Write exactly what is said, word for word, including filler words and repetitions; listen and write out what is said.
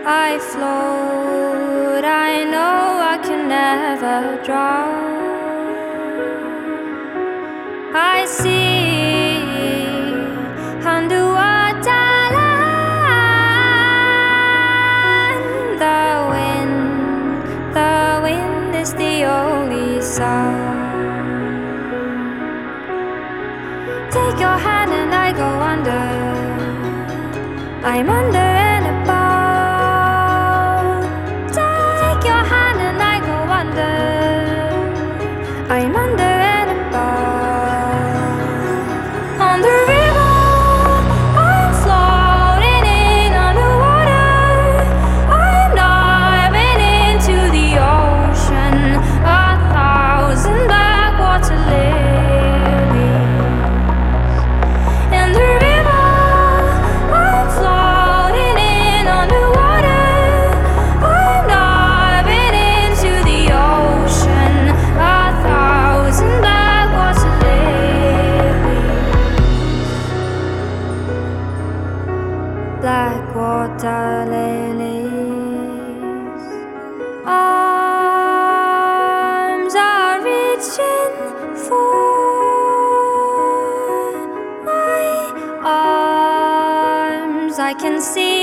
I float, I know I can never drown. I see underwater land. The wind, the wind is the only sound. Take your hand and I go under. I'm under and above. Take your hand and I go under. I'm under and above. On the river, I'm floating in underwater. I'm diving into the ocean. A thousand black water lilies. In the river, I'm floating in underwater. I'm diving into the ocean. A thousand black water lilies. Black water lilies. Arms are reaching for my arms. I can see